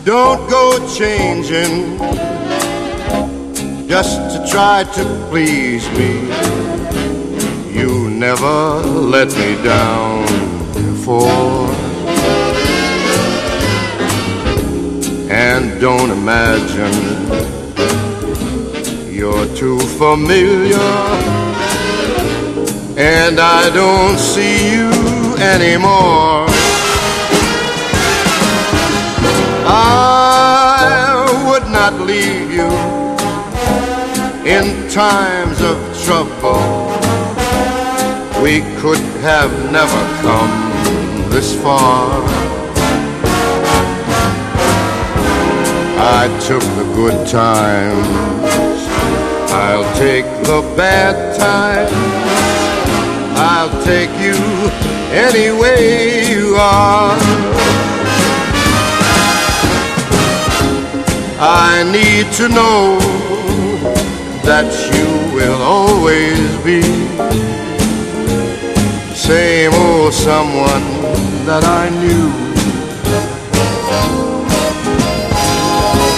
Don't go changing just to try to please me. You never let me down before. And don't imagine you're too familiar and I don't see you anymore. I would not leave you in times of trouble. We could have never come this far. I took the good times, I'll take the bad times. I'll take you any way you are. I need to know that you will always be the same old someone that I knew.